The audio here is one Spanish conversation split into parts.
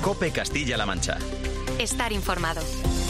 COPE Castilla-La Mancha. Estar informado.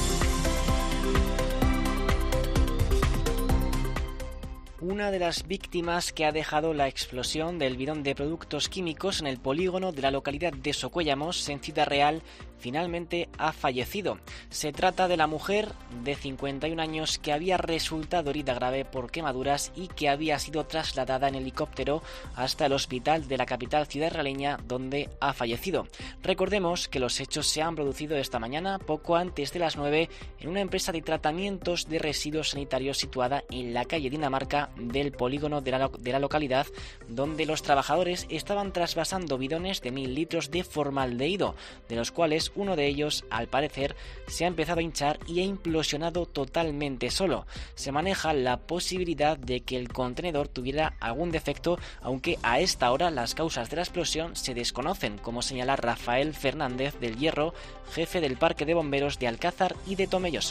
Una de las víctimas que ha dejado la explosión del bidón de productos químicos en el polígono de la localidad de Socuéllamos, en Ciudad Real, finalmente ha fallecido. Se trata de la mujer de 51 años que había resultado herida grave por quemaduras y que había sido trasladada en helicóptero hasta el hospital de la capital ciudadrealeña, donde ha fallecido. Recordemos que los hechos se han producido esta mañana, poco antes de las 9, en una empresa de tratamientos de residuos sanitarios situada en la calle Dinamarca del polígono de la localidad, donde los trabajadores estaban trasvasando bidones de 1000 litros de formaldehído, de los cuales uno de ellos, al parecer, se ha empezado a hinchar y ha implosionado totalmente solo. Se maneja la posibilidad de que el contenedor tuviera algún defecto, aunque a esta hora las causas de la explosión se desconocen, como señala Rafael Fernández del Hierro, jefe del Parque de Bomberos de Alcázar y de Tomelloso.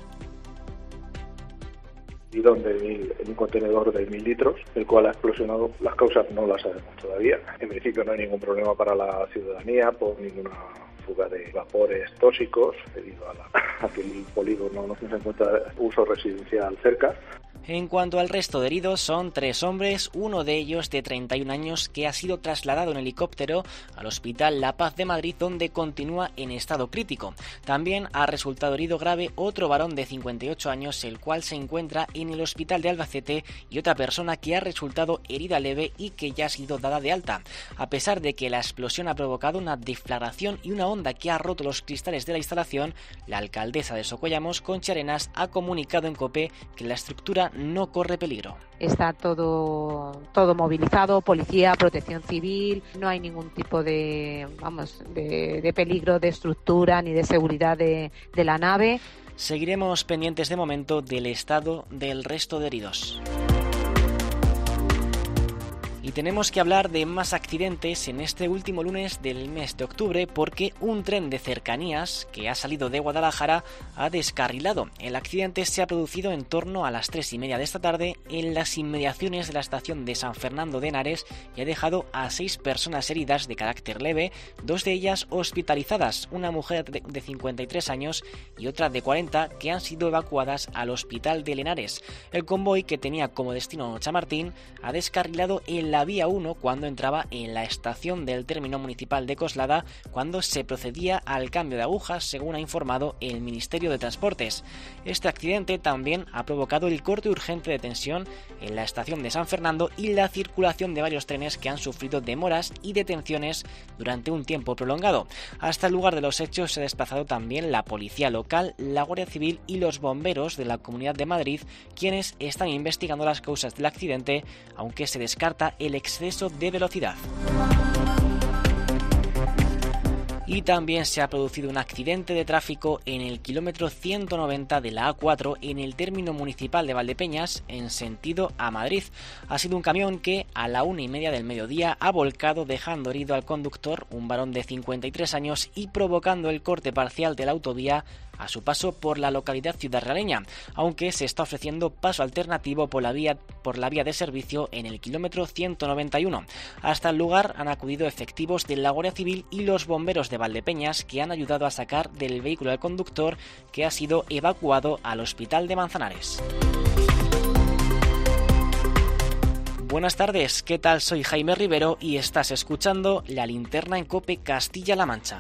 Bidón en un contenedor de 1000 litros, el cual ha explosionado. Las causas no las sabemos todavía. En principio no hay ningún problema para la ciudadanía por ninguna fuga de vapores tóxicos debido a que el polígono no se encuentra uso residencial cerca. En cuanto al resto de heridos, son 3 hombres, uno de ellos de 31 años que ha sido trasladado en helicóptero al Hospital La Paz de Madrid, donde continúa en estado crítico. También ha resultado herido grave otro varón de 58 años, el cual se encuentra en el Hospital de Albacete, y otra persona que ha resultado herida leve y que ya ha sido dada de alta. A pesar de que la explosión ha provocado una deflagración y una onda que ha roto los cristales de la instalación, la alcaldesa de Socuéllamos, Conchi Arenas, ha comunicado en COPE que la estructura no corre peligro. Está todo movilizado, policía, protección civil, no hay ningún tipo de peligro de estructura ni de seguridad de la nave. Seguiremos pendientes de momento del estado del resto de heridos. Y tenemos que hablar de más accidentes en este último lunes del mes de octubre, porque un tren de cercanías que ha salido de Guadalajara ha descarrilado. El accidente se ha producido en torno a las 3:30 de esta tarde en las inmediaciones de la estación de San Fernando de Henares y ha dejado a 6 personas heridas de carácter leve, 2 de ellas hospitalizadas, una mujer de 53 años y otra de 40, que han sido evacuadas al hospital de Henares. El convoy, que tenía como destino Chamartín, ha descarrilado en la vía 1 cuando entraba en la estación del término municipal de Coslada, cuando se procedía al cambio de agujas, según ha informado el Ministerio de Transportes. Este accidente también ha provocado el corte urgente de tensión en la estación de San Fernando y la circulación de varios trenes que han sufrido demoras y detenciones durante un tiempo prolongado. Hasta el lugar de los hechos se ha desplazado también la policía local, la Guardia Civil y los bomberos de la Comunidad de Madrid, quienes están investigando las causas del accidente, aunque se descarta el exceso de velocidad. Y también se ha producido un accidente de tráfico en el kilómetro 190 de la A4 en el término municipal de Valdepeñas en sentido a Madrid. Ha sido un camión que a la 1:30 del mediodía ha volcado, dejando herido al conductor, un varón de 53 años, y provocando el corte parcial de la autovía a su paso por la localidad ciudadrealeña, aunque se está ofreciendo paso alternativo por la vía de servicio en el kilómetro 191. Hasta el lugar han acudido efectivos de la Guardia Civil y los bomberos de Valdepeñas, que han ayudado a sacar del vehículo al conductor, que ha sido evacuado al hospital de Manzanares. Buenas tardes, ¿qué tal? Soy Jaime Rivero y estás escuchando La Linterna en COPE Castilla-La Mancha.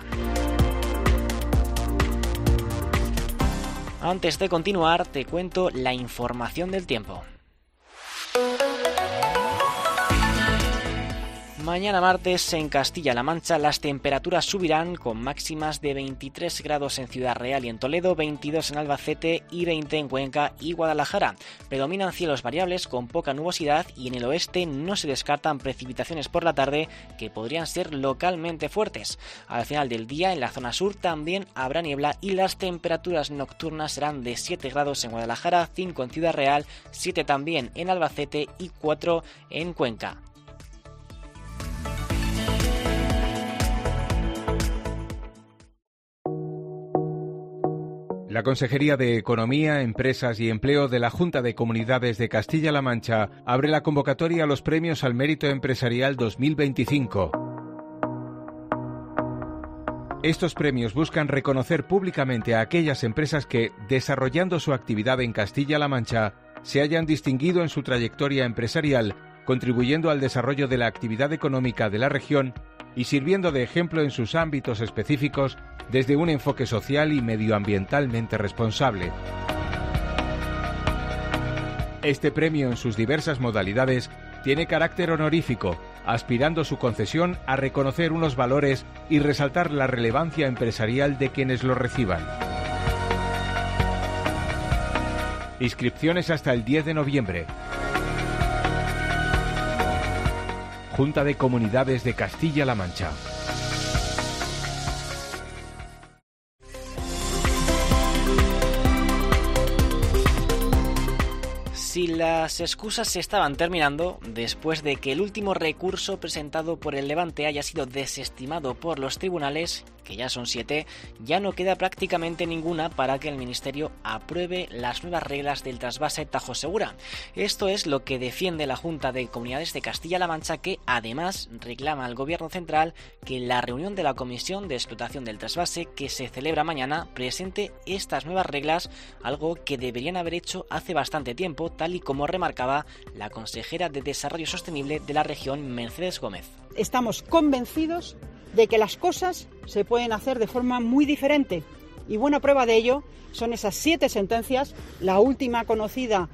Antes de continuar, te cuento la información del tiempo. Mañana martes en Castilla-La Mancha las temperaturas subirán, con máximas de 23 grados en Ciudad Real y en Toledo, 22 en Albacete y 20 en Cuenca y Guadalajara. Predominan cielos variables con poca nubosidad y en el oeste no se descartan precipitaciones por la tarde que podrían ser localmente fuertes. Al final del día en la zona sur también habrá niebla y las temperaturas nocturnas serán de 7 grados en Guadalajara, 5 en Ciudad Real, 7 también en Albacete y 4 en Cuenca. La Consejería de Economía, Empresas y Empleo de la Junta de Comunidades de Castilla-La Mancha abre la convocatoria a los Premios al Mérito Empresarial 2025. Estos premios buscan reconocer públicamente a aquellas empresas que, desarrollando su actividad en Castilla-La Mancha, se hayan distinguido en su trayectoria empresarial, contribuyendo al desarrollo de la actividad económica de la región y sirviendo de ejemplo en sus ámbitos específicos desde un enfoque social y medioambientalmente responsable. Este premio, en sus diversas modalidades, tiene carácter honorífico, aspirando su concesión a reconocer unos valores y resaltar la relevancia empresarial de quienes lo reciban. Inscripciones hasta el 10 de noviembre. Junta de Comunidades de Castilla-La Mancha. Si las excusas se estaban terminando, después de que el último recurso presentado por el Levante haya sido desestimado por los tribunales, que ya son 7, ya no queda prácticamente ninguna para que el Ministerio apruebe las nuevas reglas del trasvase Tajo Segura. Esto es lo que defiende la Junta de Comunidades de Castilla-La Mancha, que además reclama al Gobierno central que en la reunión de la Comisión de Explotación del Trasvase, que se celebra mañana, presente estas nuevas reglas, algo que deberían haber hecho hace bastante tiempo, tal y como remarcaba la consejera de Desarrollo Sostenible de la región, Mercedes Gómez. Estamos convencidos de que las cosas se pueden hacer de forma muy diferente, y buena prueba de ello son esas 7 sentencias, la última conocida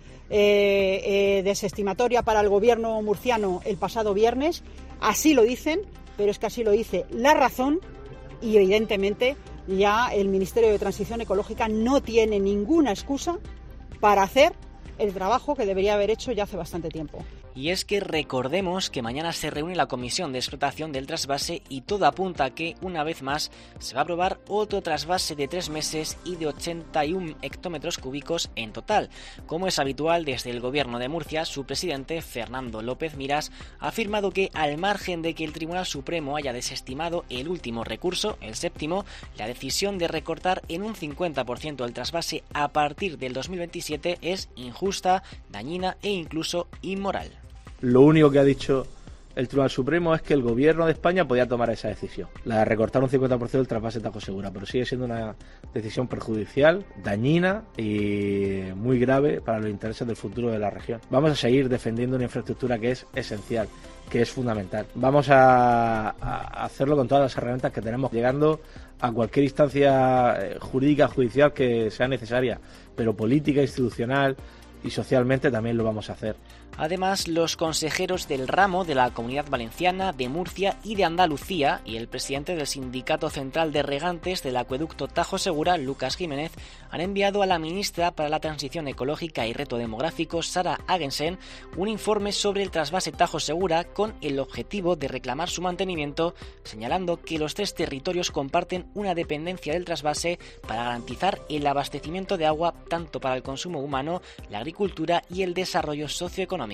desestimatoria para el gobierno murciano el pasado viernes. Así lo dicen, pero es que así lo dice la razón, y evidentemente ya el Ministerio de Transición Ecológica no tiene ninguna excusa para hacer el trabajo que debería haber hecho ya hace bastante tiempo. Y es que recordemos que mañana se reúne la Comisión de Explotación del Trasvase y todo apunta a que, una vez más, se va a aprobar otro trasvase de 3 meses y de 81 hectómetros cúbicos en total. Como es habitual, desde el Gobierno de Murcia, su presidente, Fernando López Miras, ha afirmado que, al margen de que el Tribunal Supremo haya desestimado el último recurso, el 7º, la decisión de recortar en un 50% el trasvase a partir del 2027 es injusta, dañina e incluso inmoral. Lo único que ha dicho el Tribunal Supremo es que el Gobierno de España podía tomar esa decisión, la de recortar un 50% del trasvase Tajo Segura, pero sigue siendo una decisión perjudicial, dañina y muy grave para los intereses del futuro de la región. Vamos a seguir defendiendo una infraestructura que es esencial, que es fundamental. Vamos a hacerlo con todas las herramientas que tenemos, llegando a cualquier instancia jurídica, judicial que sea necesaria, pero política, institucional y socialmente también lo vamos a hacer. Además, los consejeros del ramo de la Comunidad Valenciana, de Murcia y de Andalucía y el presidente del Sindicato Central de Regantes del Acueducto Tajo Segura, Lucas Jiménez, han enviado a la ministra para la Transición Ecológica y Reto Demográfico, Sara Agensen, un informe sobre el trasvase Tajo Segura con el objetivo de reclamar su mantenimiento, señalando que los 3 territorios comparten una dependencia del trasvase para garantizar el abastecimiento de agua tanto para el consumo humano, la agricultura y el desarrollo socioeconómico.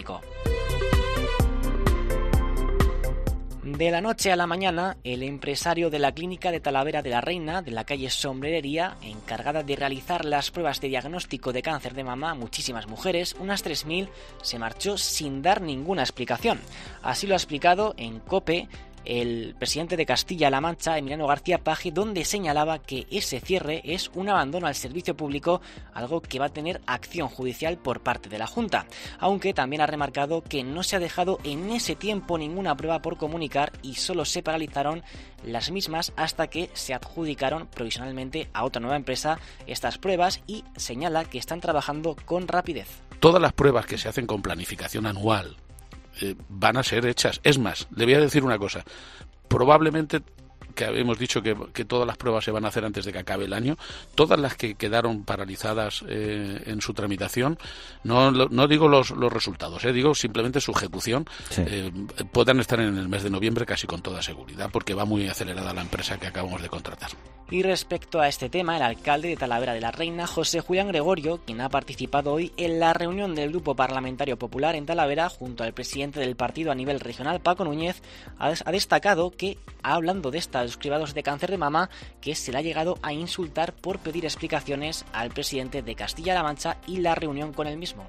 De la noche a la mañana, el empresario de la clínica de Talavera de la Reina, de la calle Sombrerería, encargada de realizar las pruebas de diagnóstico de cáncer de mama a muchísimas mujeres, unas 3.000, se marchó sin dar ninguna explicación. Así lo ha explicado en COPE el presidente de Castilla-La Mancha, Emiliano García Paje, donde señalaba que ese cierre es un abandono al servicio público, algo que va a tener acción judicial por parte de la Junta, aunque también ha remarcado que no se ha dejado en ese tiempo ninguna prueba por comunicar y solo se paralizaron las mismas hasta que se adjudicaron provisionalmente a otra nueva empresa estas pruebas, y señala que están trabajando con rapidez. Todas las pruebas que se hacen con planificación anual van a ser hechas. Es más, le voy a decir una cosa. Probablemente, que hemos dicho que todas las pruebas se van a hacer antes de que acabe el año, todas las que quedaron paralizadas en su tramitación, no digo los resultados, digo simplemente su ejecución, sí, puedan estar en el mes de noviembre casi con toda seguridad, porque va muy acelerada la empresa que acabamos de contratar. Y respecto a este tema, el alcalde de Talavera de la Reina, José Julián Gregorio, quien ha participado hoy en la reunión del Grupo Parlamentario Popular en Talavera, junto al presidente del partido a nivel regional, Paco Núñez, ha destacado que, hablando de estos cribados de cáncer de mama, que se le ha llegado a insultar por pedir explicaciones al presidente de Castilla-La Mancha y la reunión con él mismo.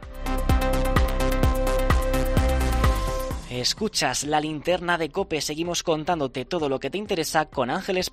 Escuchas la linterna de COPE, seguimos contándote todo lo que te interesa con Ángeles